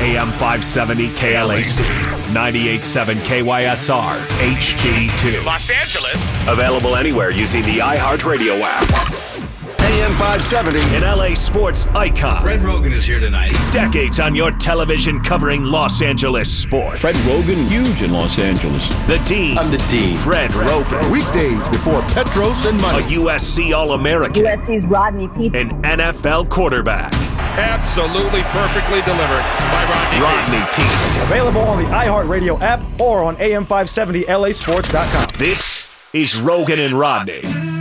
AM 570 KLAC, 98.7 KYSR, HD2. Los Angeles. Available anywhere using the iHeartRadio app. AM 570. An LA sports icon. Fred Rogan is here tonight. Decades on your television covering Los Angeles sports. Fred Rogan, huge in Los Angeles. The Dean. I'm the Dean. Fred Rogan. Weekdays before Petros and A Money. USC All-American. USC's Rodney Peete. An NFL quarterback. Absolutely perfectly delivered by Rodney Pete. Available on the iHeartRadio app or on AM570LAsports.com. This is Rogan and Rodney.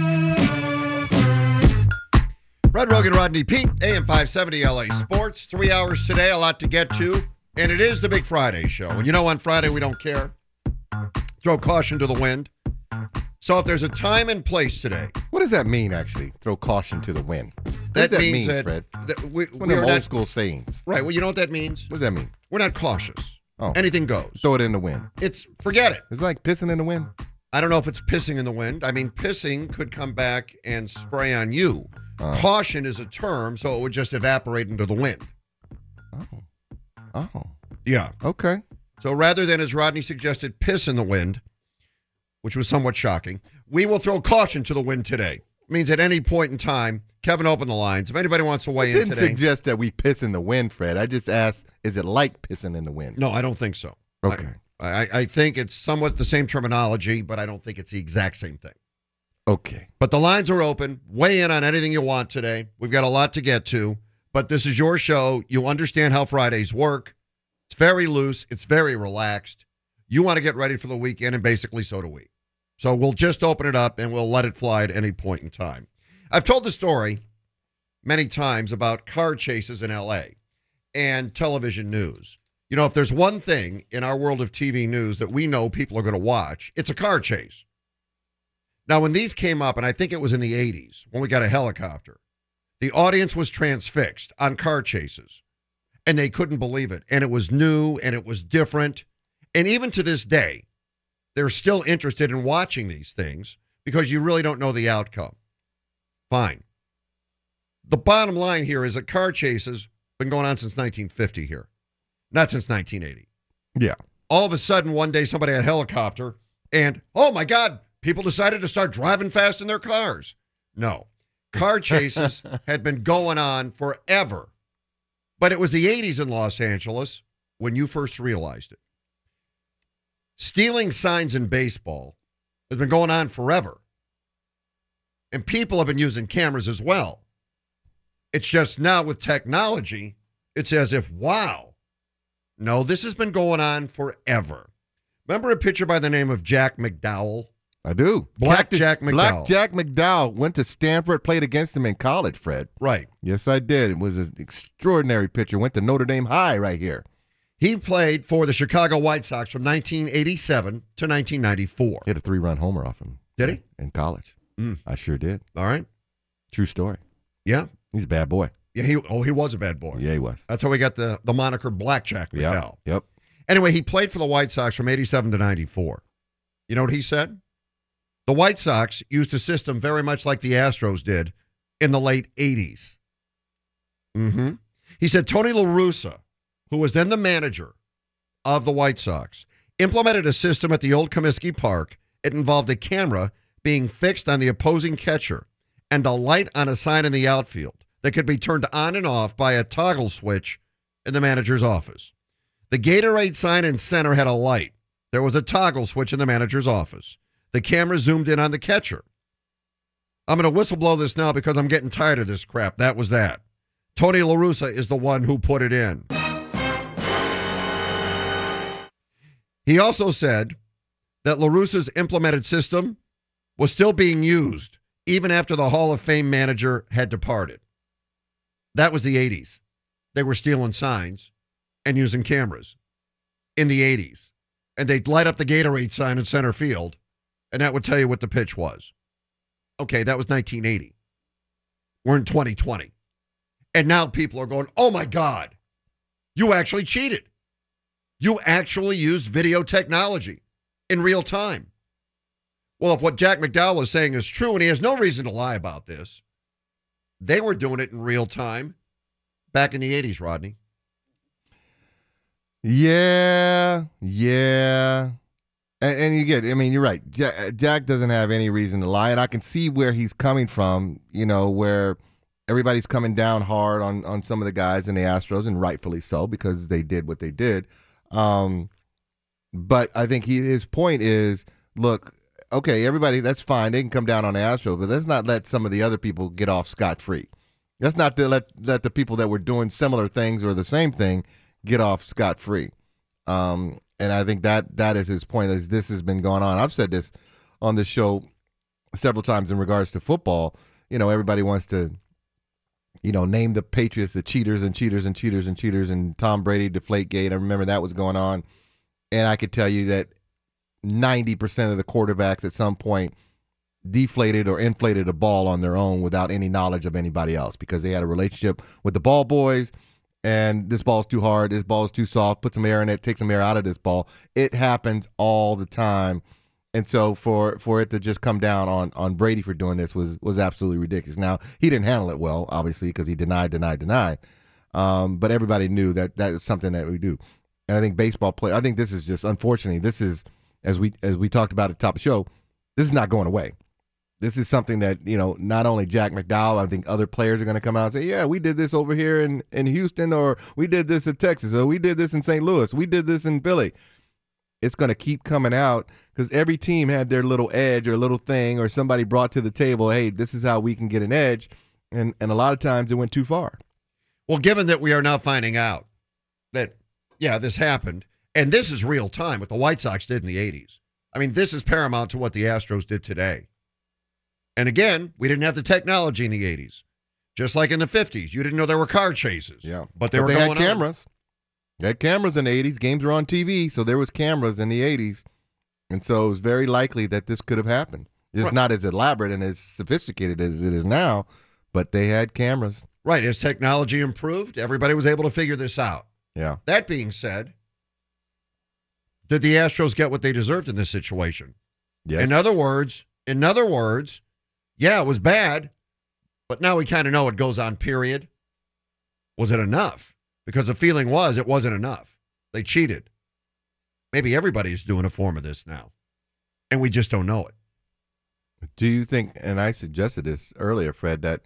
Fred Rogan, Rodney Peete, AM 570 LA Sports. 3 hours today, a lot to get to. And it is the Big Friday show. And you know, on Friday, we don't care. Throw caution to the wind. So if there's a time and place today. What does that mean, actually? Throw caution to the wind. What That does that means mean, that, Fred? that we One of are them not, old school sayings. right, well, you know what that means? What does that mean? We're not cautious. Oh. Anything goes. Throw it in the wind. Forget it. It's like pissing in the wind. I don't know if it's pissing in the wind. I mean, pissing could come back and spray on you. Caution is a term, so it would just evaporate into the wind. Oh. Yeah. Okay. So rather than, as Rodney suggested, piss in the wind, which was somewhat shocking, we will throw caution to the wind today. It means at any point in time, Kevin, open the lines. If anybody wants to weigh in Didn't today. suggest that we piss in the wind, Fred. I just asked, is it like pissing in the wind? No, I don't think so. Okay. I think it's somewhat the same terminology, but I don't think it's the exact same thing. Okay. But the lines are open. Weigh in on anything you want today. We've got a lot to get to, but this is your show. You understand how Fridays work. It's very loose. It's very relaxed. You want to get ready for the weekend, and basically so do we. So we'll just open it up, and we'll let it fly at any point in time. I've told the story many times about car chases in L.A. and television news. You know, if there's one thing in our world of TV news that we know people are going to watch, it's a car chase. Now, when these came up, and I think it was in the 80s, when we got a helicopter, the audience was transfixed on car chases, and they couldn't believe it. And it was new, and it was different. And even to this day, they're still interested in watching these things because you really don't know the outcome. Fine. The bottom line here is that car chases been going on since 1950 here, not since 1980. Yeah. All of a sudden, one day, somebody had a helicopter, and, oh, my God, people decided to start driving fast in their cars. No. Car chases had been going on forever. But it was the 80s in Los Angeles when you first realized it. Stealing signs in baseball has been going on forever. And people have been using cameras as well. It's just now with technology, it's as if, wow. No, this has been going on forever. Remember a pitcher by the name of Jack McDowell? I do. Jack McDowell. Black Jack McDowell went to Stanford, played against him in college, Fred. Right. Yes, I did. It was an extraordinary pitcher. Went to Notre Dame High right here. He played for the Chicago White Sox from 1987 to 1994. Hit a 3-run homer off him. Did he? In college. I sure did. All right. True story. Yeah. He's a bad boy. Yeah, he was a bad boy. Yeah, he was. That's how we got the moniker Black Jack McDowell. Yep. Anyway, he played for the White Sox from 87 to 94. You know what he said? The White Sox used a system very much like the Astros did in the late 80s. He said Tony La Russa, who was then the manager of the White Sox, implemented a system at the old Comiskey Park. It involved a camera being fixed on the opposing catcher and a light on a sign in the outfield that could be turned on and off by a toggle switch in the manager's office. The Gatorade sign in center had a light. There was a toggle switch in the manager's office. The camera zoomed in on the catcher. I'm going to whistleblow this now because I'm getting tired of this crap. That was that. Tony La Russa is the one who put it in. He also said that La Russa's implemented system was still being used even after the Hall of Fame manager had departed. That was the 80s. They were stealing signs and using cameras in the 80s. And they'd light up the Gatorade sign in center field, and that would tell you what the pitch was. Okay, that was 1980. We're in 2020. And now people are going, oh, my God, you actually cheated. You actually used video technology in real time. Well, if what Jack McDowell is saying is true, and he has no reason to lie about this, they were doing it in real time back in the 80s, Rodney. Yeah. And you get, I mean, you're right. Jack doesn't have any reason to lie, and I can see where he's coming from, where everybody's coming down hard on some of the guys in the Astros, and rightfully so, because they did what they did. But I think his point is, look, okay, everybody, that's fine. They can come down on the Astros, but let's not let some of the other people get off scot-free. Let's not let the people that were doing similar things or the same thing get off scot-free. And I think that is his point, is this has been going on. I've said this on the show several times in regards to football. Everybody wants to, name the Patriots the cheaters and cheaters and cheaters and cheaters and Tom Brady Deflategate. I remember that was going on. And I could tell you that 90% of the quarterbacks at some point deflated or inflated a ball on their own without any knowledge of anybody else, because they had a relationship with the ball boys. And this ball's too hard, this ball's too soft, put some air in it, take some air out of this ball. It happens all the time. And so for it to just come down on Brady for doing this was absolutely ridiculous. Now, he didn't handle it well, obviously, because he denied. But everybody knew that is something that we do. And I think baseball players, I think this is just, unfortunately, this is, as we talked about at the top of the show, this is not going away. This is something that, not only Jack McDowell, I think other players are going to come out and say, yeah, we did this over here in Houston, or we did this in Texas, or we did this in St. Louis, we did this in Philly. It's going to keep coming out because every team had their little edge or little thing, or somebody brought to the table, hey, this is how we can get an edge. And a lot of times it went too far. Well, given that we are now finding out that, yeah, this happened, and this is real time, what the White Sox did in the 80s. I mean, this is paramount to what the Astros did today. And again, we didn't have the technology in the 80s. Just like in the 50s. You didn't know there were car chases. Yeah. But they had cameras. They had cameras in the 80s. Games were on TV, so there was cameras in the 80s. And so it was very likely that this could have happened. It's not as elaborate and as sophisticated as it is now, but they had cameras. Right. As technology improved, everybody was able to figure this out. Yeah. That being said, did the Astros get what they deserved in this situation? Yes. In other words, yeah, it was bad, but now we kind of know it goes on, period. Was it enough? Because the feeling was it wasn't enough. They cheated. Maybe everybody's doing a form of this now, and we just don't know it. Do you think, and I suggested this earlier, Fred, that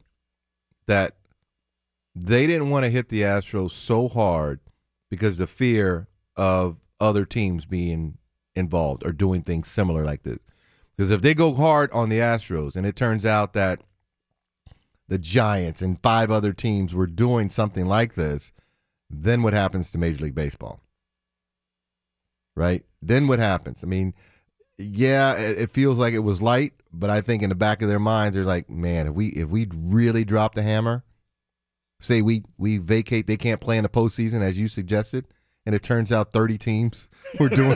they didn't want to hit the Astros so hard because the fear of other teams being involved or doing things similar like this? Because if they go hard on the Astros and it turns out that the Giants and 5 other teams were doing something like this, then what happens to Major League Baseball? Right? Then what happens? I mean, yeah, it feels like it was light, but I think in the back of their minds, they're like, man, if we really drop the hammer, say we vacate, they can't play in the postseason, as you suggested, and it turns out 30 teams were doing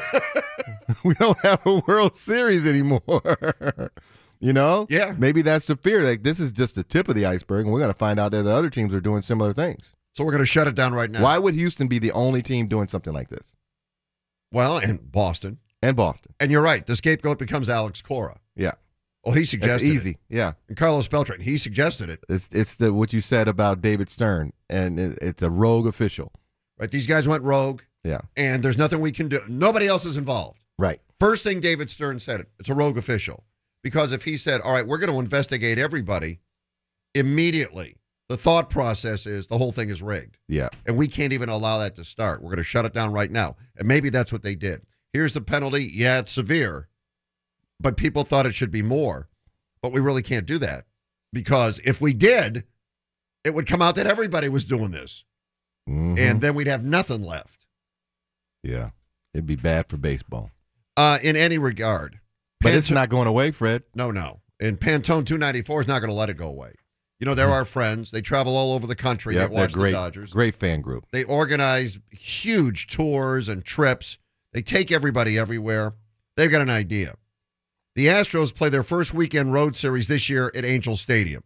we don't have a World Series anymore. Yeah. Maybe that's the fear. Like, this is just the tip of the iceberg, and we're going to find out that the other teams are doing similar things. So we're going to shut it down right now. Why would Houston be the only team doing something like this? Well, and Boston. And Boston. And you're right. The scapegoat becomes Alex Cora. Yeah. Well, he suggested That's easy. it. Yeah. And Carlos Beltran, he suggested it. It's what you said about David Stern, and it's a rogue official. Right. These guys went rogue. Yeah. And there's nothing we can do. Nobody else is involved. Right. First thing David Stern said, it's a rogue official. Because if he said, all right, we're going to investigate everybody, immediately the thought process is the whole thing is rigged. Yeah. And we can't even allow that to start. We're going to shut it down right now. And maybe that's what they did. Here's the penalty. Yeah, it's severe. But people thought it should be more. But we really can't do that. Because if we did, it would come out that everybody was doing this. Mm-hmm. And then we'd have nothing left. Yeah. It'd be bad for baseball. In any regard. But it's not going away, Fred. No. And Pantone 294 is not going to let it go away. They're our friends. They travel all over the country. Yep, they watch great, the Dodgers. Great fan group. They organize huge tours and trips. They take everybody everywhere. They've got an idea. The Astros play their first weekend road series this year at Angel Stadium.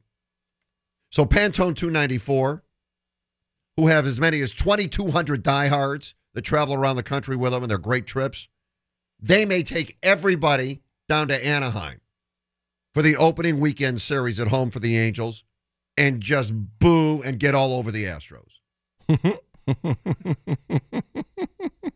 So Pantone 294, who have as many as 2,200 diehards that travel around the country with them and their great trips, they may take everybody down to Anaheim for the opening weekend series at home for the Angels and just boo and get all over the Astros.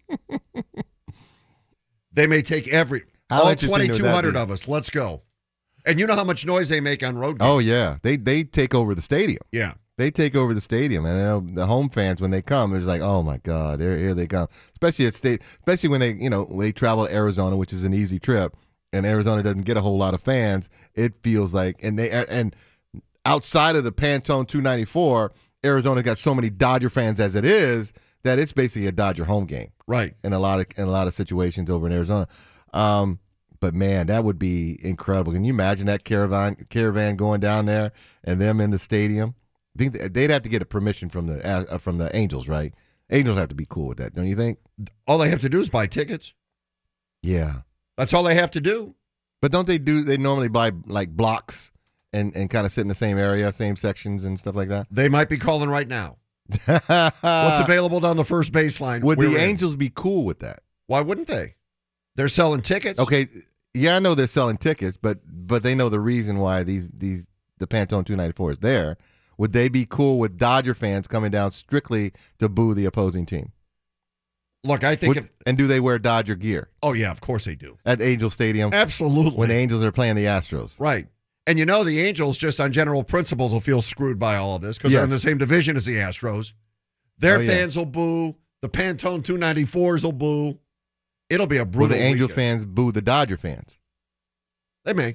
They may take How all interesting would that 2,200 be? of us. Let's go. And you know how much noise they make on road games. Oh yeah, they take over the stadium. Yeah. They take over the stadium, and you know, the home fans when they come, it's like, oh my God, here they come. Especially when they travel to Arizona, which is an easy trip, and Arizona doesn't get a whole lot of fans. It feels like, and outside of the Pantone 294, Arizona got so many Dodger fans as it is that it's basically a Dodger home game. Right. In a lot of situations over in Arizona. But man, that would be incredible. Can you imagine that caravan going down there and them in the stadium? I think they'd have to get a permission from the Angels, right? Angels have to be cool with that, don't you think? All they have to do is buy tickets. Yeah. That's all they have to do. But don't they normally buy like blocks and kind of sit in the same area, same sections and stuff like that? They might be calling right now. What's available down the first baseline? Would We're the in. Angels be cool with that? Why wouldn't they? They're selling tickets. Okay, yeah, I know they're selling tickets, but they know the reason why the Pantone 294 is there. Would they be cool with Dodger fans coming down strictly to boo the opposing team? Look, I think and do they wear Dodger gear oh yeah, of course they do. at Angel Stadium Absolutely. when the Angels are playing the Astros? Right. And you know the Angels, just on general principles, will feel screwed by all of this because they're in Yes. the same division as the Astros. Their Oh, yeah. fans will boo. The Pantone 294s will boo. It'll be a Will brutal the Angel weekend. fans boo the Dodger fans? They may.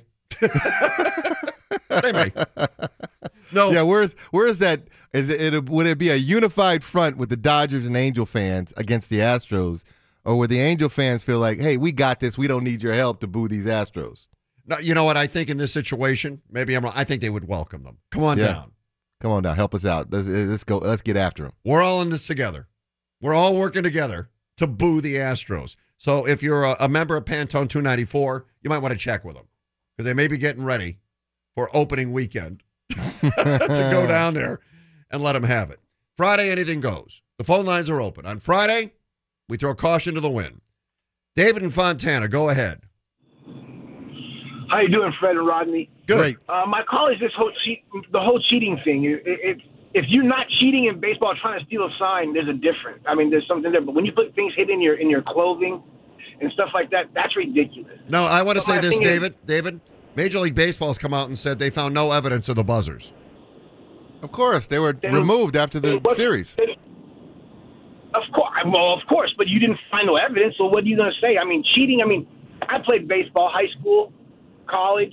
They may. No. Yeah, where's that? Would it be a unified front with the Dodgers and Angel fans against the Astros, or would the Angel fans feel like, hey, we got this, we don't need your help to boo these Astros? No, you know what? I think in this situation, maybe I'm wrong. I think they would welcome them. Come on Yeah. down. Come on down, help us out. Let's go. Let's get after them. We're all in this together. We're all working together to boo the Astros. So if you're a member of Pantone 294, you might want to check with them because they may be getting ready for opening weekend to go down there and let them have it. Friday, anything goes. The phone lines are open. On Friday, we throw caution to the wind. David in Fontana, go ahead. How you doing, Fred and Rodney? Good. Great. My call is the whole cheating thing. If you're not cheating in baseball, trying to steal a sign, there's a difference. I mean, there's something there. But when you put things hidden in your clothing and stuff like that, that's ridiculous. No, I want to But say my this, thing is- David. Major League Baseball has come out and said they found no evidence of the buzzers. Of course, they were removed after the series. Of course, but you didn't find no evidence. So what are you going to say? I mean, cheating. I mean, I played baseball, high school, college.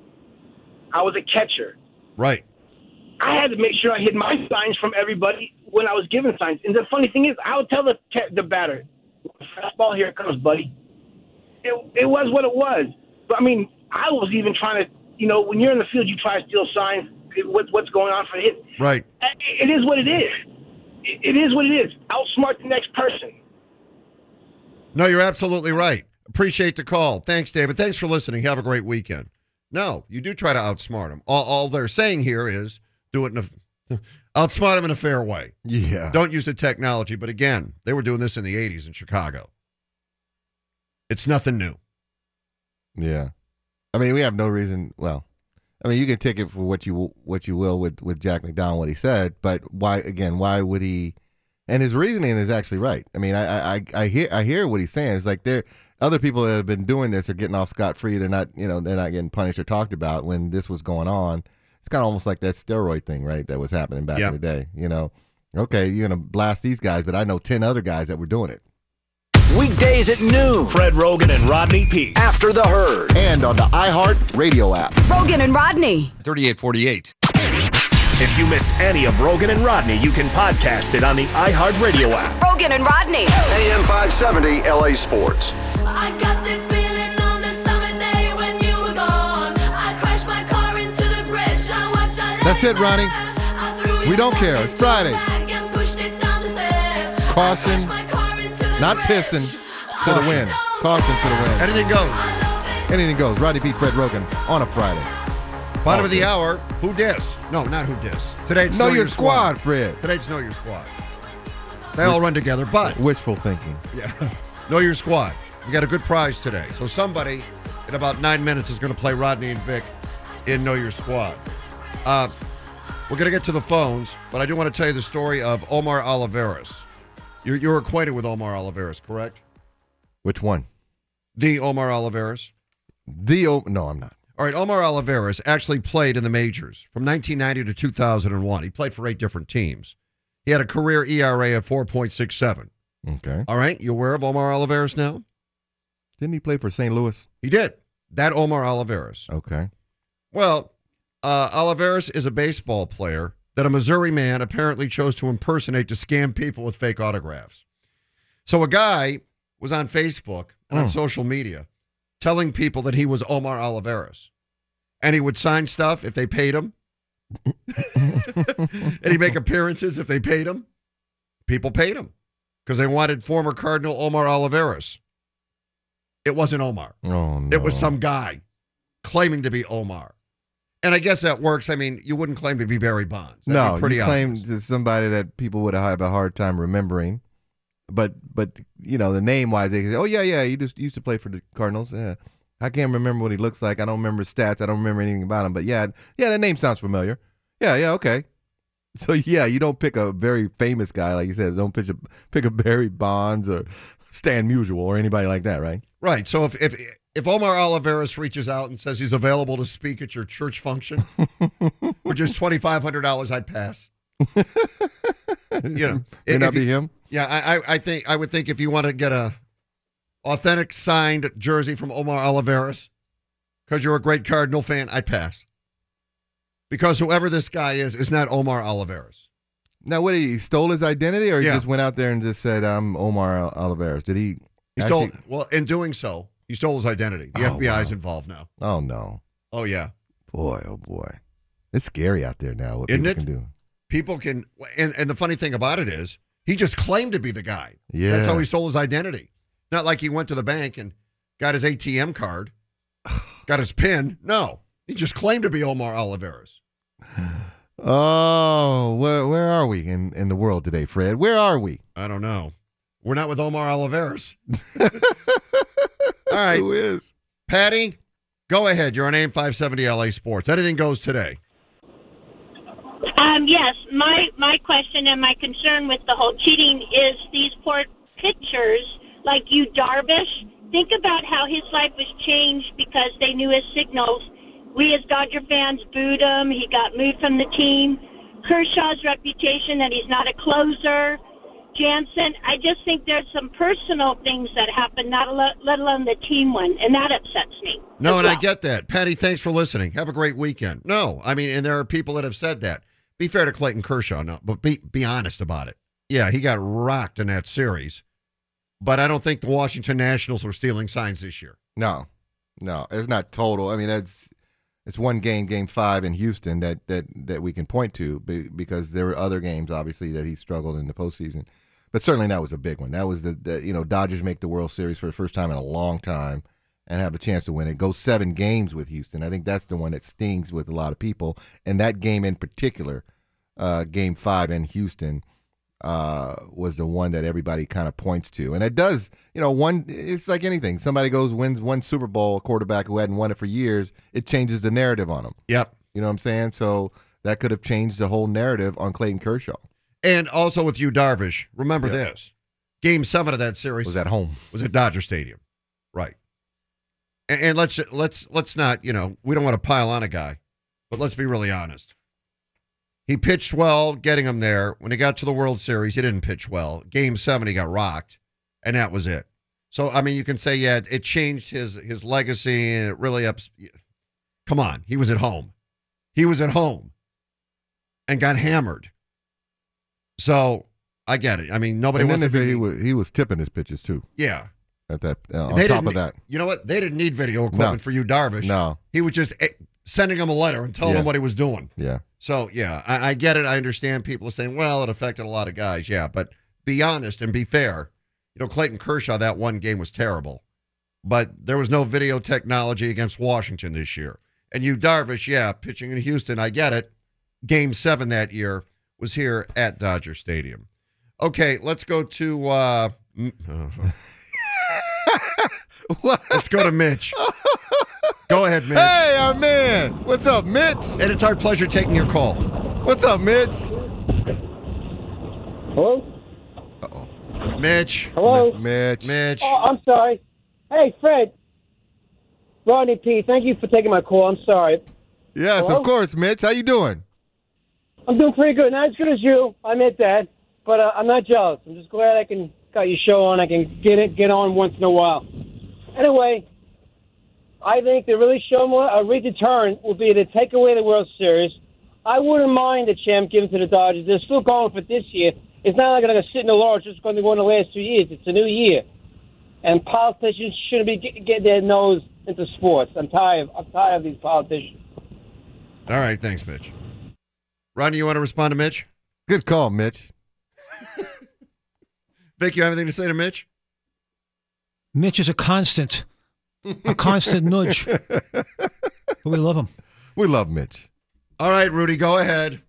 I was a catcher. Right. I had to make sure I hid my signs from everybody when I was given signs. And the funny thing is, I would tell the batter, "Fastball, here it comes, buddy." It was what it was. But I mean, I was even trying to, when you're in the field, you try to steal signs. What's going on for the hit? Right. It is what it is. It is what it is. Outsmart the next person. No, you're absolutely right. Appreciate the call. Thanks, David. Thanks for listening. Have a great weekend. No, you do try to outsmart them. All they're saying here is do it outsmart them in a fair way. Yeah. Don't use the technology. But again, they were doing this in the 80s in Chicago. It's nothing new. Yeah. I mean, we have no reason. Well, I mean, you can take it for what you will with Jack McDowell, what he said, but why would he? And his reasoning is actually right. I mean, I hear what he's saying. It's like other people that have been doing this are getting off scot-free. They're not getting punished or talked about when this was going on. It's kind of almost like that steroid thing, right? That was happening back in the day. Okay, you're going to blast these guys, but I know 10 other guys that were doing it. Weekdays at noon. Fred Rogan and Rodney Peete. After the Herd. And on the iHeart Radio app. Rogan and Rodney. 3848. If you missed any of Rogan and Rodney, you can podcast it on the iHeartRadio app. Rogan and Rodney. AM 570 LA Sports. I got this feeling on the summer day when you were gone. I crashed my car into the bridge. I watched I That's it, Ronnie. I threw We it don't back care. into It's Friday. the bag and pushed it down the stairs. Caution, I crashed my car into the not bridge. pissing to the win. Caution to the win. Anything goes. Anything goes. Rodney Peete, Fred Rogan on a Friday. Bottom of the hour. Who dis? No, not who dis. Today's Know your squad, Fred. Today's Know Your Squad. They all run together, but Wishful thinking. yeah, Know Your Squad. We got a good prize today. So somebody in about 9 minutes is going to play Rodney and Vic in Know Your Squad. We're going to get to the phones, but I do want to tell you the story of Omar Oliveras. You're acquainted with Omar Oliveras, correct? Which one? The Omar Oliveras? No, I'm not. All right, Omar Oliveras actually played in the majors from 1990 to 2001. He played for 8 different teams. He had a career ERA of 4.67. Okay. All right, you aware of Omar Oliveras now? Didn't he play for St. Louis? He did. That Omar Oliveras. Okay. Well, Oliveras is a baseball player that a Missouri man apparently chose to impersonate to scam people with fake autographs. So a guy was on Facebook and on social media telling people that he was Omar Oliveras. And he would sign stuff if they paid him. And he'd make appearances if they paid him. People paid him because they wanted former Cardinal Omar Oliveras. It wasn't Omar. Oh, no. It was some guy claiming to be Omar. And I guess that works. I mean, you wouldn't claim to be Barry Bonds. That'd be pretty you obvious. claimed to somebody that people would have a hard time remembering. But you know, the name-wise, they say, oh, yeah, you just used to play for the Cardinals. Yeah. I can't remember what he looks like. I don't remember his stats. I don't remember anything about him. But, yeah, that name sounds familiar. Yeah, okay. So, yeah, you don't pick a very famous guy, like you said. Don't pick a Barry Bonds or Stan Musial or anybody like that, right? Right. So if Omar Oliveras reaches out and says he's available to speak at your church function, which is $2,500, I'd pass. May not be him. Yeah, I would think if you want to get a authentic signed jersey from Omar Oliveras because you're a great Cardinal fan, I'd pass. Because whoever this guy is not Omar Oliveras. Now, what did he stole his identity, or he Yeah. just went out there and just said, "I'm Omar Oliveras"? Did he? He stole. Well, in doing so, he stole his identity. The FBI is involved now. Oh no! Oh yeah. Boy, oh boy, it's scary out there now. What Isn't people it? can do. People can, and the funny thing about it is, he just claimed to be the guy. Yeah. That's how he stole his identity. Not like he went to the bank and got his ATM card, got his PIN. No, he just claimed to be Omar Oliveras. Oh, where are we in the world today, Fred? Where are we? I don't know. We're not with Omar Oliveras. All right. Who is? Patty, go ahead. You're on AM 570 LA Sports. Anything goes today. Yes, my question and my concern with the whole cheating is these poor pitchers like you, Darvish. Think about how his life was changed because they knew his signals. We as Dodger fans booed him. He got moved from the team. Kershaw's reputation that he's not a closer. Jansen, I just think there's some personal things that happen, let alone the team one, and that upsets me. No, and I get that. Patty, thanks for listening. Have a great weekend. No, I mean, and there are people that have said that. Be fair to Clayton Kershaw, no, but be honest about it. Yeah, he got rocked in that series, but I don't think the Washington Nationals were stealing signs this year. No, it's not total. I mean, it's one game, Game 5 in Houston that we can point to because there were other games, obviously, that he struggled in the postseason. But certainly that was a big one. That was the Dodgers make the World Series for the first time in a long time and have a chance to win it. Go 7 games with Houston. I think that's the one that stings with a lot of people. And that game in particular, Game 5 in Houston, was the one that everybody kind of points to. And it does, it's like anything. Somebody wins one Super Bowl, a quarterback who hadn't won it for years, it changes the narrative on them. Yep. You know what I'm saying? So that could have changed the whole narrative on Clayton Kershaw. And also with you, Darvish, remember this. Game 7 of that series was at home. Was at Dodger Stadium. Right. And let's not, we don't want to pile on a guy, but let's be really honest. He pitched well getting him there. When he got to the World Series, he didn't pitch well. Game 7, he got rocked, and that was it. So, I mean, you can say, yeah, it changed his legacy, and it really come on, he was at home. He was at home and got hammered. So, I get it. I mean, nobody and wants then to they be... say he was tipping his pitches, too. Yeah. At that, on top of that. You know what? They didn't need video equipment for you, Darvish. No. He was just sending him a letter and telling him what he was doing. Yeah. So, yeah, I get it. I understand people are saying, well, it affected a lot of guys. Yeah, but be honest and be fair. Clayton Kershaw, that one game was terrible. But there was no video technology against Washington this year. And you, Darvish, yeah, pitching in Houston, I get it. Game 7 that year was here at Dodger Stadium. Okay, let's go to... Let's go to Mitch. Go ahead, Mitch. Hey, our man. What's up, Mitch? And it's our pleasure taking your call. What's up, Mitch? Hello? Uh-oh. Mitch. Hello? Mitch. Mitch. Oh, I'm sorry. Hey, Fred, Rodney P., thank you for taking my call. I'm sorry. Yes, Hello? of course, Mitch. How you doing? I'm doing pretty good. Not as good as you. I admit that. But I'm not jealous. I'm just glad I got your show on. I can get on once in a while. Anyway, I think the really redeterrent would be to take away the World Series. I wouldn't mind the champ given to the Dodgers. They're still going for this year. It's not like they're going to sit in the laurels just going to go in the last 2 years. It's a new year. And politicians shouldn't be getting their nose into sports. I'm tired of these politicians. All right, thanks, Mitch. Rodney, you want to respond to Mitch? Good call, Mitch. Vic, you have anything to say to Mitch? Mitch is a constant nudge. But we love him. We love Mitch. All right, Rudy, go ahead.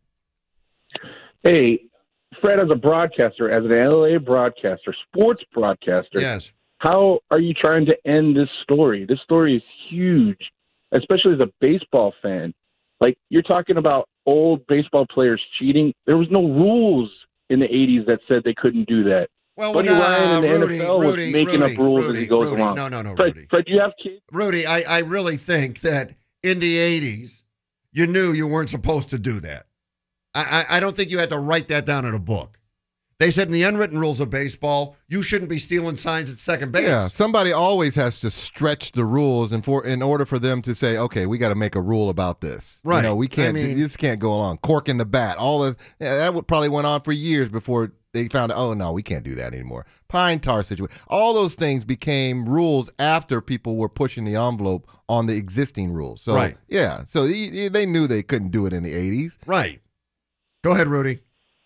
Hey, Fred, as a broadcaster, as an LA broadcaster, sports broadcaster, yes. How are you trying to end this story? This story is huge, especially as a baseball fan. Like, you're talking about old baseball players cheating. There was no rules in the 80s that said they couldn't do that. Well, Buddy Ryan in the NFL was making up rules as he goes along. No, Fred, Rudy. Fred, do you have kids? Rudy, I really think that in the 80s, you knew you weren't supposed to do that. I don't think you had to write that down in a book. They said in the unwritten rules of baseball, you shouldn't be stealing signs at second base. Yeah, somebody always has to stretch the rules in order for them to say, okay, we got to make a rule about this. Right. You know, we can't. This can't go along. Corking the bat. All this. Yeah, that probably went on for years before they found out. Oh no, we can't do that anymore. Pine tar situation. All those things became rules after people were pushing the envelope on the existing rules. So right. Yeah. So they knew they couldn't do it in the 80s. Right. Go ahead, Rudy.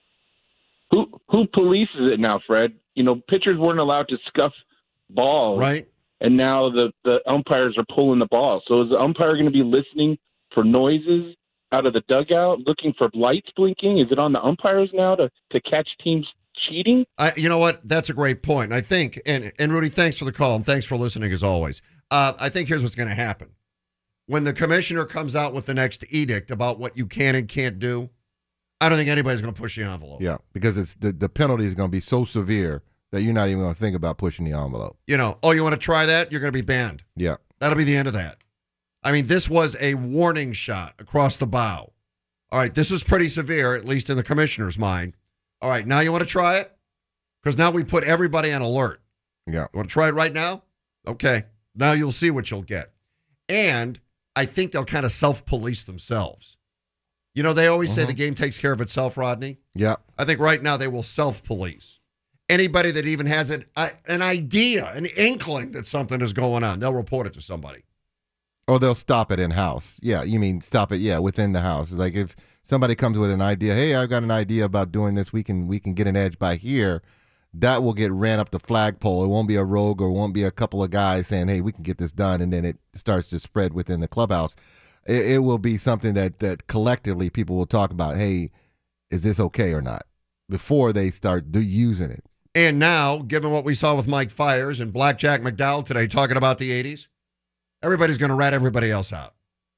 Who polices it now, Fred? You know, pitchers weren't allowed to scuff balls. Right. And now the umpires are pulling the ball. So is the umpire going to be listening for noises out of the dugout, looking for lights blinking? Is it on the umpires now to catch teams cheating? You know what? That's a great point. I think, and Rudy, thanks for the call, and thanks for listening as always. I think here's what's going to happen. When the commissioner comes out with the next edict about what you can and can't do, I don't think anybody's going to push the envelope. Yeah, because it's the penalty is going to be so severe that you're not even going to think about pushing the envelope. You know, oh, you want to try that? You're going to be banned. Yeah. That'll be the end of that. I mean, this was a warning shot across the bow. All right, this is pretty severe, at least in the commissioner's mind. All right, now you want to try it? Because now we put everybody on alert. Yeah. You want to try it right now? Okay. Now you'll see what you'll get. And I think they'll kind of self-police themselves. You know, they always say the game takes care of itself, Rodney. Yeah. I think right now they will self-police. Anybody that even has an idea, an inkling that something is going on, they'll report it to somebody. Or they'll stop it in-house. Yeah, you mean stop it, within the house. It's like if somebody comes with an idea, hey, I've got an idea about doing this, we can get an edge by here, that will get ran up the flagpole. It won't be a rogue or won't be a couple of guys saying, hey, we can get this done, and then it starts to spread within the clubhouse. It will be something that collectively people will talk about, hey, is this okay or not, before they start using it. And now, given what we saw with Mike Fiers and Blackjack McDowell today talking about the 80s, everybody's going to rat everybody else out.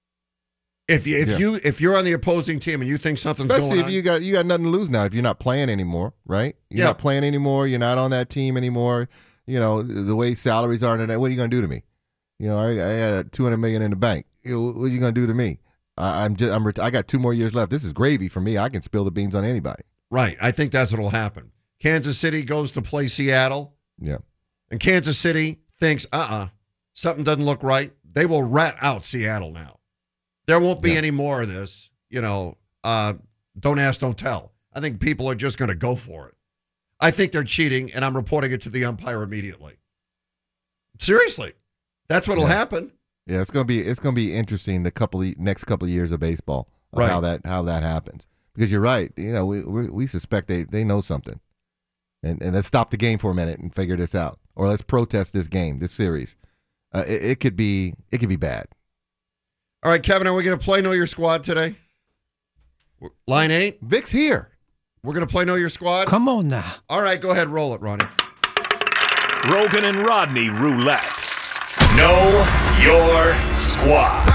If you're on the opposing team and you think something's going on. Especially if you got nothing to lose now, if you're not playing anymore, right? You're not playing anymore, you're not on that team anymore. You know, the way salaries are today, what are you going to do to me? You know, I had $200 million in the bank. What are you going to do to me? I got 2 more years left. This is gravy for me. I can spill the beans on anybody. Right. I think that's what will happen. Kansas City goes to play Seattle. Yeah. And Kansas City thinks, something doesn't look right. They will rat out Seattle now. There won't be any more of this, you know, don't ask, don't tell. I think people are just going to go for it. I think they're cheating, and I'm reporting it to the umpire immediately. Seriously. That's what will happen. Yeah, it's gonna be interesting the next couple of years of baseball, right. how that happens. Because you're right, you know, we suspect they know something, and let's stop the game for a minute and figure this out, or let's protest this game, this series. It could be bad. All right, Kevin, are we going to play Know Your Squad today? Line 8, Vic's here. We're going to play Know Your Squad. Come on now. All right, go ahead, roll it, Ronnie. Rogan and Rodney Roulette. Know Your Squad.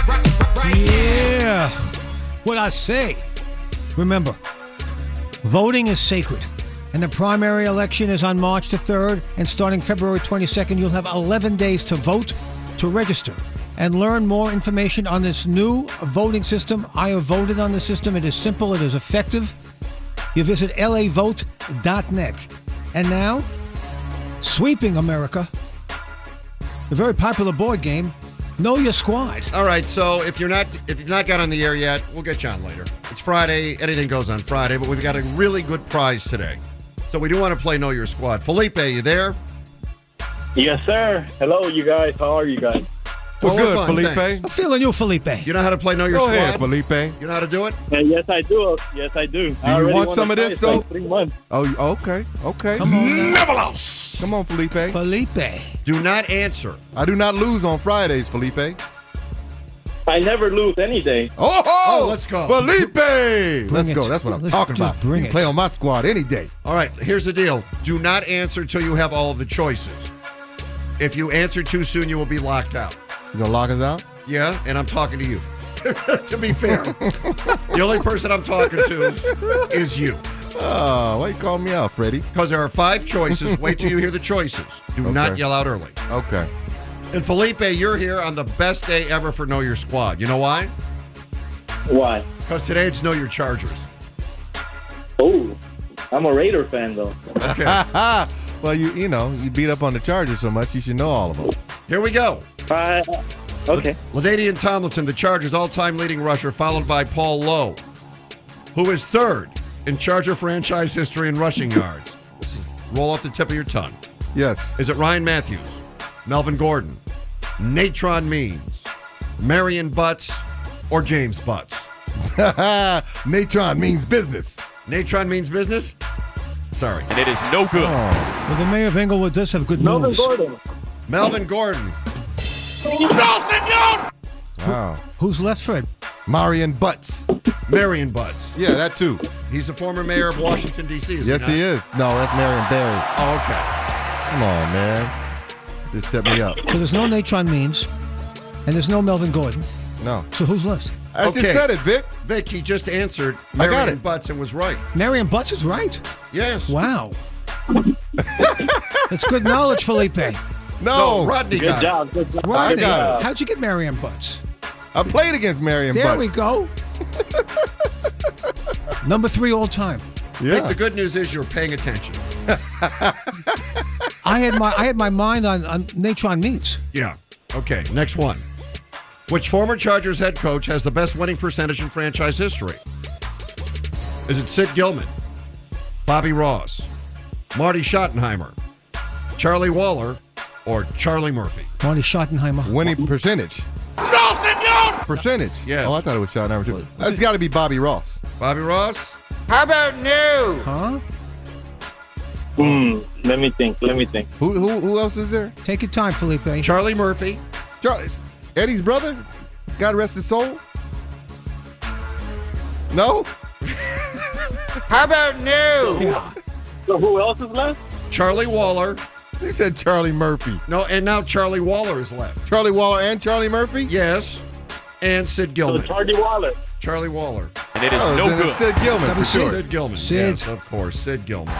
Yeah. What I say. Remember, voting is sacred, and the primary election is on March the 3rd, and starting February 22nd, you'll have 11 days to vote, to register, and learn more information on this new voting system. I have voted on the system. It is simple. It is effective. You visit lavote.net. And now, sweeping America, a very popular board game, Know Your Squad. All right, so if you've not got on the air yet, we'll get you on later. It's Friday. Anything goes on Friday, but we've got a really good prize today. So we do want to play Know Your Squad. Felipe, you there? Yes, sir. Hello, you guys. How are you guys? We're good, fine, Felipe. thanks. I'm feeling you, Felipe. You know how to play Know Your Go Squad? ahead, Felipe. You know how to do it? Yes, I do. Yes, I do. Do you want some of this, though? Like 3 months. Oh, okay. Come on. Marvelous. Come on, Felipe. Felipe. Do not answer. I do not lose on Fridays, Felipe. I never lose any day. Oh, let's go. Felipe. Let's it. go. That's what I'm Let's talking just about. bring You it. can play on my squad any day. All right, here's the deal. Do not answer till you have all of the choices. If you answer too soon, you will be locked out. You gonna lock us out? Yeah, and I'm talking to you. To be fair. The only person I'm talking to is you. Oh, why you calling me out, Freddie? Because there are 5 choices. Wait till you hear the choices. Do not yell out early. Okay. And Felipe, you're here on the best day ever for Know Your Squad. You know why? Why? Because today it's Know Your Chargers. Oh, I'm a Raider fan, though. Okay. Well, you know, you beat up on the Chargers so much, you should know all of them. Here we go. Okay. LaDainian Tomlinson, the Chargers' all-time leading rusher, followed by Paul Lowe, who is third in Charger franchise history in rushing yards. Roll off the tip of your tongue. Yes. Is it Ryan Matthews, Melvin Gordon, Natron Means, Marion Butts, or James Butts? Natron means business. Natron means business? Sorry. And it is no good. Well, the mayor of Inglewood does have good Melvin moves. Gordon. Melvin Gordon. Wow. Who's left, Fred? Marion Butts. Marion Butts. Yeah, that too. He's the former mayor of Washington, D.C. Yes, he is. No, that's Marion Barry. Oh, okay. Come on, man. Just set me up. So there's no Natron Means, and there's no Melvin Gordon. No. So who's left? I just said it, Vic. Vic, he just answered I got Marion it. Butts and was right. Marion Butts is right. Yes. Wow. That's good knowledge, Felipe. No. Rodney Good got it. job. Good job. I Rodney, got it. how'd you get Marion Butts? I played against Marion There Butts. we go. Number 3 all time. Vic, Yeah. the good news is you're paying attention. I had my mind on Natron Means. Yeah. Okay, next one. Which former Chargers head coach has the best winning percentage in franchise history? Is it Sid Gilman, Bobby Ross, Marty Schottenheimer, Charlie Waller, or Charlie Murphy? Marty Schottenheimer. Winning percentage. No, senor! Percentage. Yeah. Oh, I thought it was shot number 2. That's got to be Bobby Ross. Bobby Ross? How about no? Huh? Let me think. Who else is there? Take your time, Felipe. Charlie Murphy. Eddie's brother? God rest his soul? No? How about no? Yeah. So who else is left? Charlie Waller. You said Charlie Murphy. No, and now Charlie Waller is left. Charlie Waller and Charlie Murphy? Yes. And Sid So Gilman. Charlie Waller. Charlie Waller. And it is Oh, no then it's good. Sid Gilman Gotta for be Sid. sure. Sid Gilman. Sid. Yes, of course. Sid Gilman.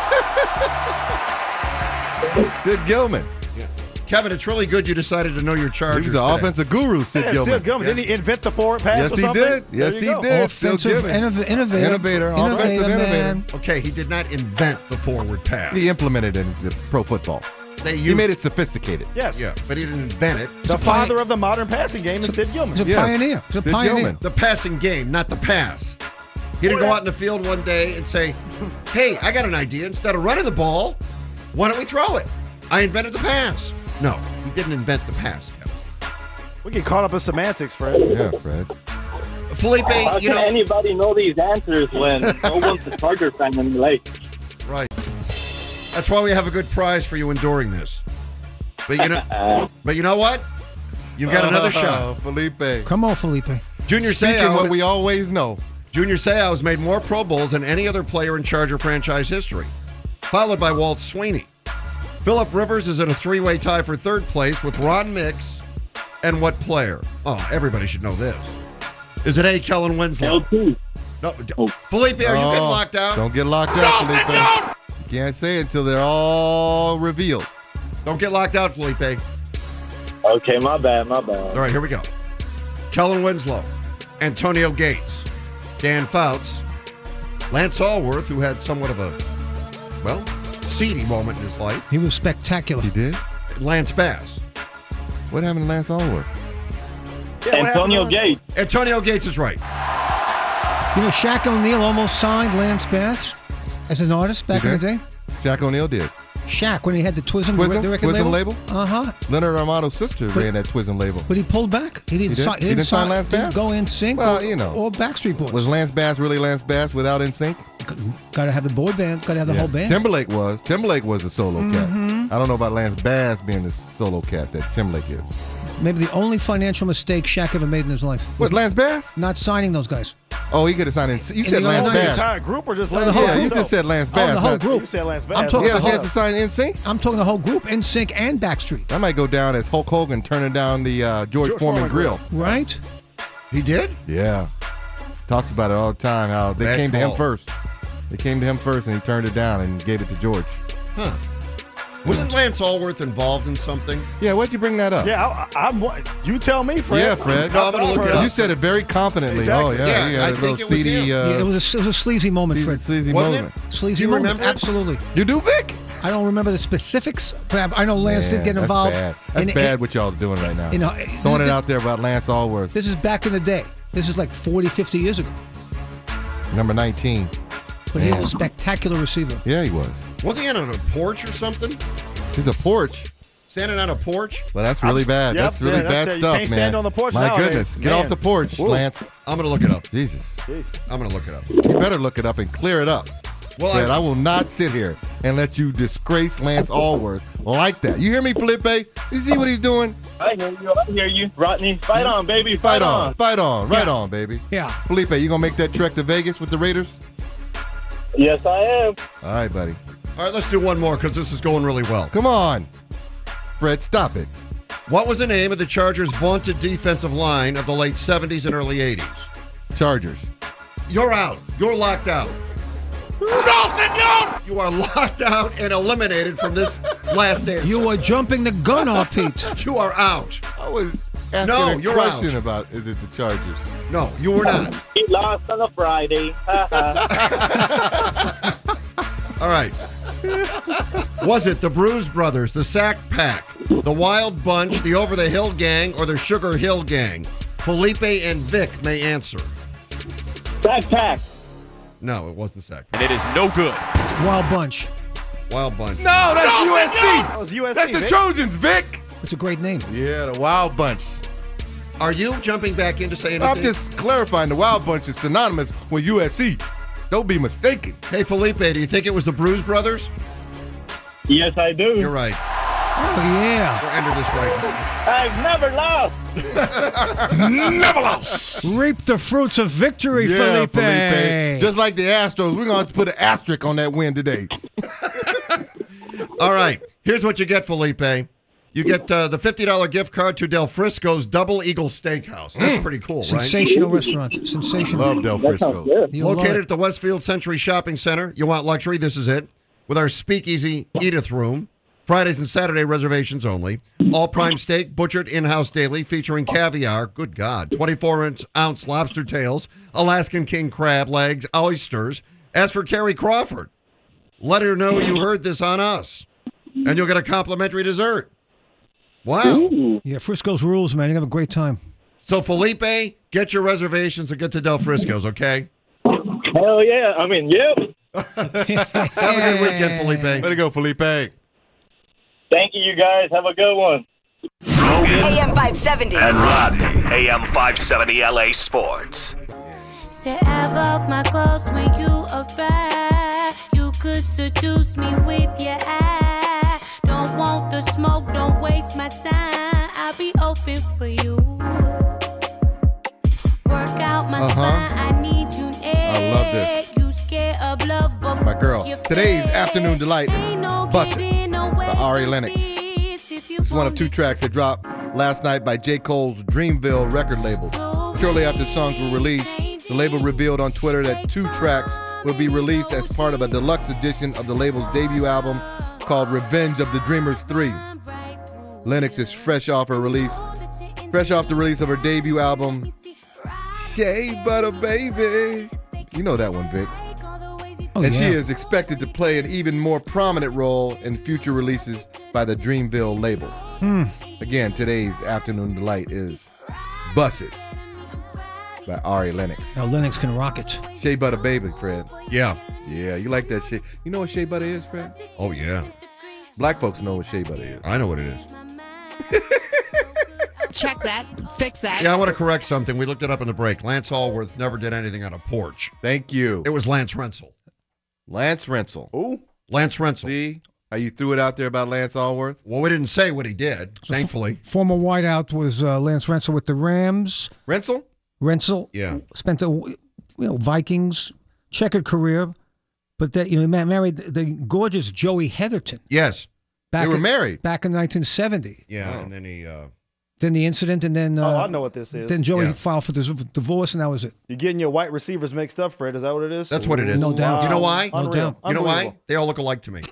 Sid Gilman. Kevin, it's really good you decided to know your He Chargers. was the today. offensive guru, Sid Yeah, Gilman. Sid Gilman. Didn't he invent the forward pass Yes, or he something? did. There Yes, you he go. did. Sid Offensive Gilman. innovator. Innovator. Offensive innovator. man. Okay, he did not invent the forward pass. He implemented it in the pro football. He made it sophisticated. Yes. Yeah, but he didn't invent it. The father of the modern passing game is Sid Gilman. He's a Yes. pioneer. He's a Sid pioneer. Gilman. The passing game, not the pass. He didn't go out in the field one day and say, hey, I got an idea. Instead of running the ball, why don't we throw it? I invented the pass. No, he didn't invent the pass, Kevin. We get caught up in semantics, Fred. Yeah, Fred. Felipe, How you can know. anybody know these answers when no one's a Charger fan in LA? Right. That's why we have a good prize for you enduring this. But you know what? You've got another shot. Felipe. Come on, Felipe. Junior Speaking Seau, what we always know. Junior Seau has made more Pro Bowls than any other player in Charger franchise history, followed by Walt Sweeney. Phillip Rivers is in a 3-way tie for third place with Ron Mix and what player? Oh, everybody should know this. Is it A, Kellen Winslow? LT. No, Felipe, are you getting locked out? Don't get locked out, Felipe. You can't say it until they're all revealed. Don't get locked out, Felipe. Okay, my bad. All right, here we go. Kellen Winslow, Antonio Gates, Dan Fouts, Lance Allworth, who had somewhat of a, seedy moment in his life. He was spectacular. He did? Lance Bass. What happened to Lance Allworth? Antonio Gates. Antonio Gates is right. You know, Shaq O'Neal almost signed Lance Bass as an artist back in the day. Shaq O'Neal did. Shaq, when he had the Twism, Twism? the record Twism label? Uh-huh. Leonard Armando's sister ran that Twism label. But he pulled back. He didn't sign. He didn't sign Lance Bass? Didn't go in sync. Well, you know. Or Backstreet Boys. Was Lance Bass really Lance Bass without NSYNC? Got to have the boy band. Got to have the whole band. Timberlake was a solo cat. I don't know about Lance Bass being the solo cat that Timberlake is. Maybe the only financial mistake Shaq ever made in his life. What, Lance Bass? Not signing those guys. Oh, he could have signed in. You said Lance The Bass. entire group or just No, Lance the whole Bass? Yeah, you just said Lance Bass. the whole not- group. You said Lance Bass. I'm talking He had a the whole, chance to sign NSYNC? I'm talking the whole group, NSYNC and Backstreet. That might go down as Hulk Hogan turning down the George Foreman grill. Right? He did? Yeah. Talks about it all the time, how they Bad came to him call. first. They came to him first, and he turned it down and gave it to George. Huh. Wasn't Lance Allworth involved in something? Yeah, why'd you bring that up? Yeah, you tell me, Fred. Yeah, Fred. No, I'm gonna look it up. You said it very confidently. Exactly. Oh, yeah. Yeah, He had I a little think it was seedy, him. Yeah, it was a sleazy moment, Fred. sleazy Wasn't moment. Sleazy Do you moment. remember it? Absolutely. You do, Vic? I don't remember the specifics, but I know Lance did get Man, involved. That's bad. That's bad what y'all are doing right now. You know, Throwing it out there about Lance Allworth. This is back in the day. This is like 40, 50 years ago. Number 19. But he Man. was a spectacular receiver. Yeah, he was. Wasn't he on a porch or something? He's a porch. Standing on a porch? Well, that's really bad. Yep, That's really yeah, bad that's- you stuff, can't man. stand on the porch My nowadays. goodness. Get Man. off the porch, Ooh. Lance. I'm going to look it up. Jesus. I'm going to look it up. You better look it up and clear it up. Well, Fred, I will not sit here and let you disgrace Lance Allworth like that. You hear me, Felipe? You see what he's doing? I hear you. Rodney, fight on, baby. Fight on. Fight on. Right on, baby. Yeah. Felipe, you going to make that trek to Vegas with the Raiders? Yes, I am. All right, buddy. All right, let's do one more because this is going really well. Come on. Fred, stop it. What was the name of the Chargers' vaunted defensive line of the late 70s and early 80s? Chargers. You're out. You're locked out. No, senor! You are locked out and eliminated from this last answer. You are jumping the gun, Pete. You are out. I was asking No, a you're question out. about, is it the Chargers? No, you were not. He lost on a Friday. All right. Was it the Bruise Brothers, the Sack Pack, the Wild Bunch, the Over the Hill Gang, or the Sugar Hill Gang? Felipe and Vic may answer. Sack Pack. No, it was the Sack Pack. And it is no good. Wild Bunch. Wild Bunch. No, that's USC. That was USC. That's the Vic. Trojans, Vic. It's a great name. Yeah, the Wild Bunch. Are you jumping back in to say anything? I'm just clarifying the Wild Bunch is synonymous with USC. Don't be mistaken. Hey, Felipe, do you think it was the Bruise Brothers? Yes, I do. You're right. Oh, yeah. We'll enter this right I've never lost. Reap the fruits of victory, Yeah, Felipe. Just like the Astros, we're going to put an asterisk on that win today. All right. Here's what you get, Felipe. You get the $50 gift card to Del Frisco's Double Eagle Steakhouse. That's pretty cool, right? Sensational restaurant. Sensational. Love Del Frisco. You'll love Located it. at the Westfield Century Shopping Center. You want luxury? This is it. With our Speakeasy Edith Room. Fridays and Saturday reservations only. All prime steak, butchered in-house daily, featuring caviar. Good God. 24-ounce lobster tails, Alaskan king crab legs, oysters. As for Carrie Crawford, let her know you heard this on us. And you'll get a complimentary dessert. Wow. Yeah, Frisco's rules, man. You have a great time. So, Felipe, get your reservations and get to Del Frisco's, okay? Hell yeah. I mean, yep. Have a good weekend, Felipe. Way to go, Felipe. Thank you, you guys. Have a good one. AM 570. And Rodney, AM 570 LA Sports. Say I've off my clothes when you arrive. You could seduce me with your eye. Don't want the smoke, don't waste my time. I'll be open for you. Work out my spine, I need you near. I love this. You scared of love, but My girl. you're Today's fake. Afternoon Delight Ain't no Bussin', getting away by Ari from Lennox. this if you It's one of want two me. tracks that dropped last night by J. Cole's Dreamville record label. Shortly after the songs were released, the label revealed on Twitter that 2 tracks will be released as part of a deluxe edition of the label's debut album called Revenge of the Dreamers 3. Lennox is fresh off the release of her debut album, Shea Butter Baby. You know that one, Vic. And she is expected to play an even more prominent role in future releases by the Dreamville label. Again, today's Afternoon Delight is Buss It by Ari Lennox. Now Lennox can rock it. Shea Butter Baby, Fred. Yeah. Yeah, you like that shit. You know what shea butter is, Fred? Oh, yeah. Black folks know what shea butter is. I know what it is. Check that. Fix that. Yeah, I want to correct something. We looked it up in the break. Lance Allworth never did anything on a porch. Thank you. It was Lance Rensel. Lance Rensel. Who? Lance Rensel. See how you threw it out there about Lance Allworth? Well, we didn't say what he did, thankfully. Former wideout was Lance Rensel with the Rams. Rensel? Yeah. Spent the Vikings, checkered career, but that married the gorgeous Joey Heatherton. Yes. They were married back in 1970. Yeah, and then he. Then the incident, and then I know what this is. Then Joey filed for divorce, and that was it. You're getting your white receivers mixed up, Fred. Is that what it is? That's what it is. No doubt. You know why? No doubt. You know why? They all look alike to me.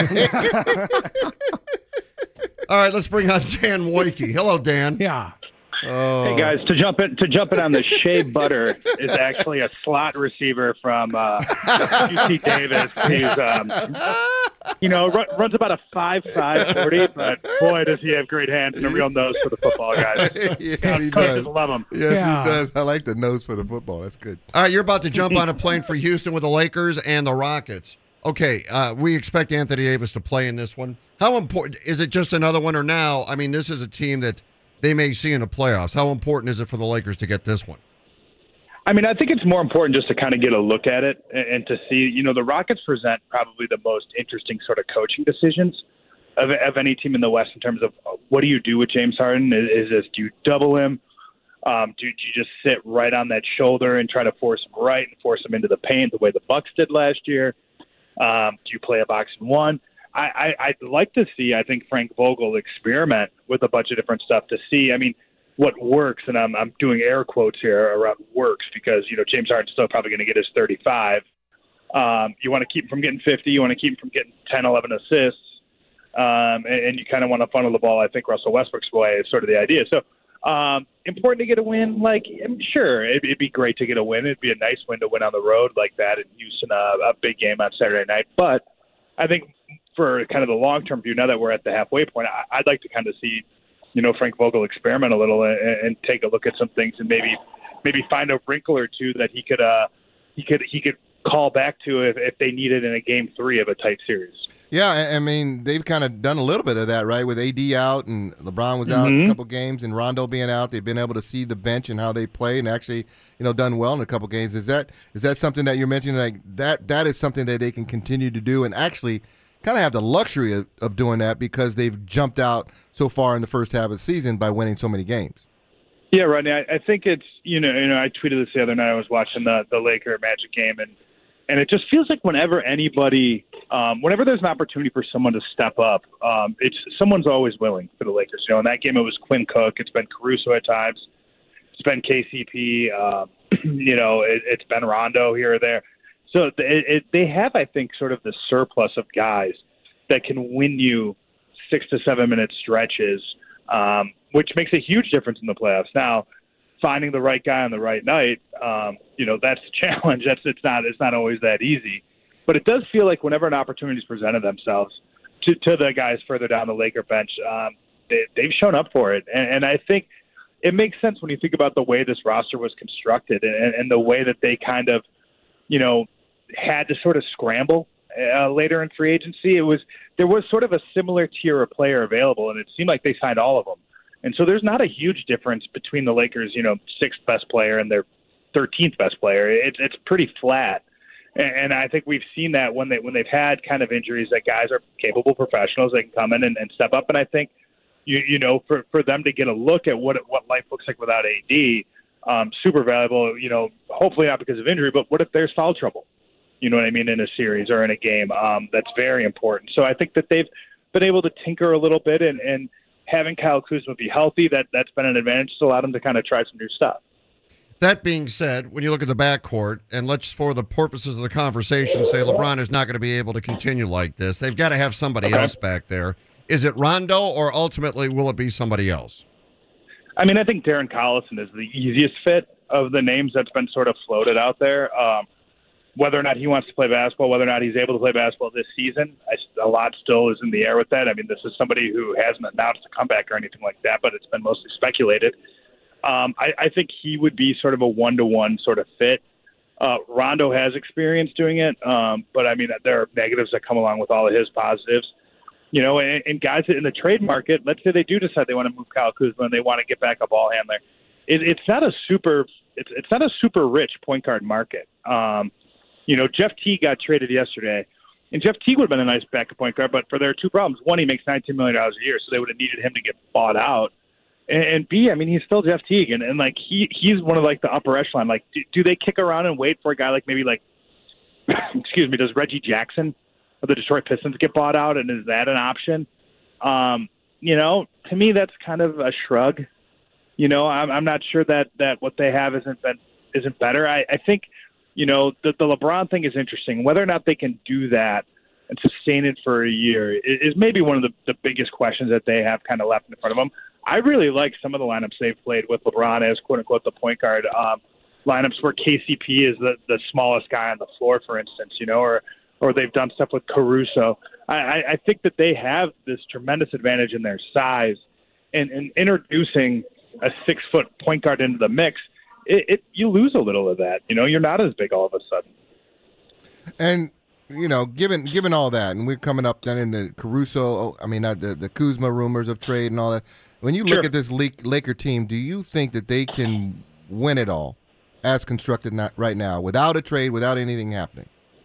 All right, let's bring on Dan Woike. Hello, Dan. Yeah. Hey guys, to jump in on the Shea Butter is actually a slot receiver from UC Davis. He's runs about a 5'5" 40, but boy does he have great hands and a real nose for the football, guys. Yes, he Coaches does. love him. Yes, he does. I like the nose for the football. That's good. All right, you're about to jump on a plane for Houston with the Lakers and the Rockets. Okay, we expect Anthony Davis to play in this one. How important is it? Just another one, or now? I mean, this is a team that they may see in the playoffs. How important is it for the Lakers to get this one? I mean, I think it's more important just to kind of get a look at it and to see, the Rockets present probably the most interesting sort of coaching decisions of any team in the West in terms of what do you do with James Harden? Do you double him? Do you just sit right on that shoulder and try to force him right and force him into the paint the way the Bucks did last year? Do you play a box and one? I'd like to see, I think, Frank Vogel experiment with a bunch of different stuff to see, what works. And I'm doing air quotes here around works because, James Harden's still probably going to get his 35. You want to keep him from getting 50. You want to keep him from getting 10, 11 assists. And you kind of want to funnel the ball, I think, Russell Westbrook's way is sort of the idea. So important to get a win. I'm sure it'd be great to get a win. It'd be a nice win to win on the road like that in Houston, a big game on Saturday night. But I think for kind of the long-term view, now that we're at the halfway point, I'd like to kind of see, Frank Vogel experiment a little and take a look at some things and maybe find a wrinkle or two that he could call back to if they need it in a game 3 of a tight series. Yeah, I mean, they've kind of done a little bit of that, right? With AD out and LeBron was out a couple games and Rondo being out, they've been able to see the bench and how they play and actually, done well in a couple games. Is that something that you're mentioning? Like that is something that they can continue to do and actually kind of have the luxury of doing that because they've jumped out so far in the first half of the season by winning so many games. Yeah, Rodney, I think it's, I tweeted this the other night. I was watching the Laker Magic game and it just feels like whenever anybody, whenever there's an opportunity for someone to step up, someone's always willing for the Lakers. In that game it was Quinn Cook. It's been Caruso at times. It's been KCP. It's been Rondo here or there. So they have, I think, sort of the surplus of guys that can win you 6 to 7 minute stretches, which makes a huge difference in the playoffs. Now, finding the right guy on the right night, that's the challenge. It's not always that easy, but it does feel like whenever an opportunity's presented themselves to the guys further down the Laker bench, they've shown up for it. And I think it makes sense when you think about the way this roster was constructed and the way that they kind of, had to sort of scramble later in free agency. There was sort of a similar tier of player available, and it seemed like they signed all of them. And so there's not a huge difference between the Lakers, 6th best player and their 13th best player. It's pretty flat. And I think we've seen that when they've had kind of injuries that guys are capable professionals that can come in and step up. And I think, for them to get a look at what life looks like without AD, super valuable, hopefully not because of injury, but what if there's foul trouble? You know what I mean, in a series or in a game. That's very important. So I think that they've been able to tinker a little bit and having Kyle Kuzma be healthy, that's been an advantage. It's allowed him to kind of try some new stuff. That being said, when you look at the backcourt, and let's, for the purposes of the conversation, say LeBron is not going to be able to continue like this. They've got to have somebody else back there. Is it Rondo, or ultimately will it be somebody else? I mean, I think Darren Collison is the easiest fit of the names that's been sort of floated out there. Whether or not he wants to play basketball, whether or not he's able to play basketball this season, a lot still is in the air with that. I mean, this is somebody who hasn't announced a comeback or anything like that, but it's been mostly speculated. I think he would be sort of a one-to-one sort of fit. Rondo has experience doing it, but I mean, there are negatives that come along with all of his positives. You know, and guys in the trade market, let's say they do decide they want to move Kyle Kuzma and they want to get back a ball handler. It's not a super rich point guard market. You know, Jeff Teague got traded yesterday, and Jeff Teague would have been a nice backup point guard, but there are two problems. One, he makes $19 million a year, so they would have needed him to get bought out. And B, I mean, he's still Jeff Teague, and like he's one of like the upper echelon. Like, do they kick around and wait for a guy like maybe like, excuse me, does Reggie Jackson of the Detroit Pistons get bought out, and is that an option? You know, to me, that's kind of a shrug. You know, I'm not sure that what they have isn't better. I think, you know, the LeBron thing is interesting. Whether or not they can do that and sustain it for a year is maybe one of the biggest questions that they have kind of left in front of them. I really like some of the lineups they've played with LeBron as quote-unquote the point guard, lineups where KCP is the smallest guy on the floor, for instance, you know, or they've done stuff with Caruso. I think that they have this tremendous advantage in their size, and introducing a 6-foot point guard into the mix, you lose a little of that. You know, you're not as big all of a sudden. And, you know, given all that, and we're coming up then in the Caruso, I mean, the Kuzma rumors of trade and all that. When you look at this Laker team, do you think that they can win it all as constructed right now, without a trade, without anything happening?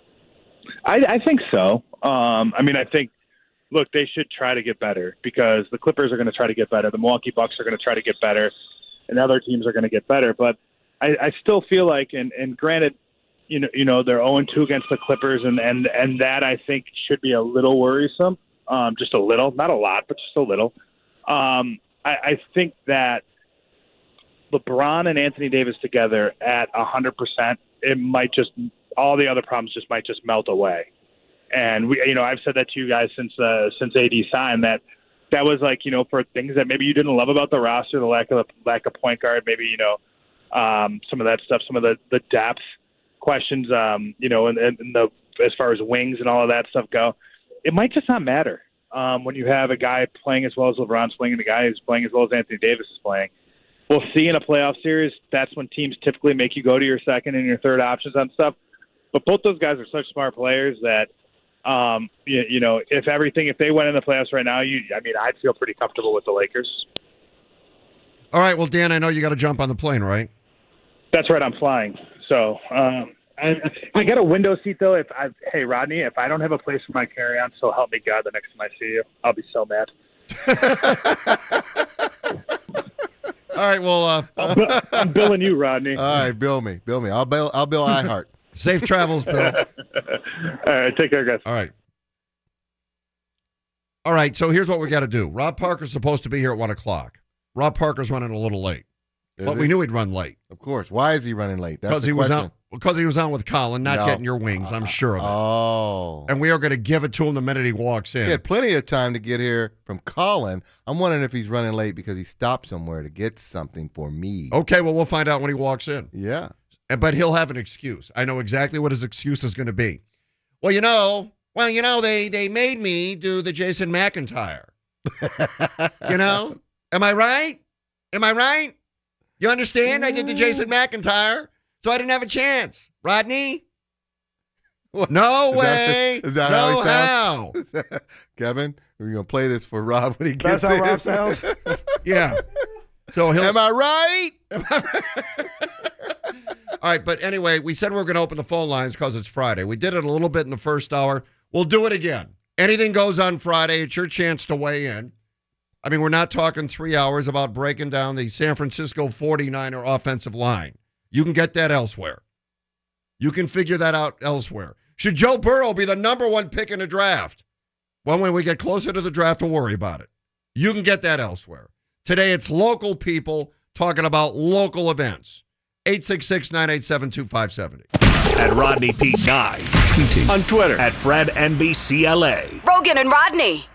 I think so. I mean, I think, look, they should try to get better because the Clippers are going to try to get better. The Milwaukee Bucks are going to try to get better, and other teams are going to get better. But I still feel like, and granted, you know, they're 0-2 against the Clippers, and that I think should be a little worrisome, just a little, not a lot, but just a little. I think that LeBron and Anthony Davis together at 100%, it might just all the other problems might just melt away. And we, you know, I've said that to you guys since AD signed that was like, you know, for things that maybe you didn't love about the roster, the lack of point guard, maybe, you know, some of that stuff, some of the depth questions, you know, and the as far as wings and all of that stuff go, it might just not matter when you have a guy playing as well as LeBron's playing and a guy who's playing as well as Anthony Davis is playing. We'll see in a playoff series. That's when teams typically make you go to your second and your third options on stuff. But both those guys are such smart players that, you know, if they went in the playoffs right now, I'd feel pretty comfortable with the Lakers. All right. Well, Dan, I know you got to jump on the plane, right? That's right. I'm flying. So I got a window seat, though. Hey, Rodney, if I don't have a place for my carry-on, so help me God, the next time I see you, I'll be so mad. All right. Well, I'm billing you, Rodney. All right, bill me. I'll bill iHeart. Safe travels, Bill. All right, take care, guys. All right. So here's what we got to do. Rob Parker's supposed to be here at 1:00. Rob Parker's running a little late, but we knew he'd run late. Of course. Why is he running late? That's the question. Because he was on with Colin, not getting your wings. I'm sure of it. Oh. And we are going to give it to him the minute he walks in. He had plenty of time to get here from Colin. I'm wondering if he's running late because he stopped somewhere to get something for me. Okay, well, we'll find out when he walks in. Yeah. But he'll have an excuse. I know exactly what his excuse is going to be. Well, you know, they made me do the Jason McIntyre. You know? Am I right? You understand? I did the Jason McIntyre, so I didn't have a chance. Rodney? What? No way. Is that no how he sounds? Kevin, we're going to play this for Rob when he gets That's in. how Rob sounds? Yeah. So Am I right? All right, but anyway, we said we were going to open the phone lines because it's Friday. We did it a little bit in the first hour. We'll do it again. Anything goes on Friday. It's your chance to weigh in. I mean, we're not talking 3 hours about breaking down the San Francisco 49er offensive line. You can get that elsewhere. You can figure that out elsewhere. Should Joe Burrow be the number one pick in the draft? Well, when we get closer to the draft, we'll worry about it. You can get that elsewhere. Today, it's local people talking about local events. 866-987-2570. At Rodney P. Guy. Tweeting. On Twitter. At FredNBCLA. Rogan and Rodney.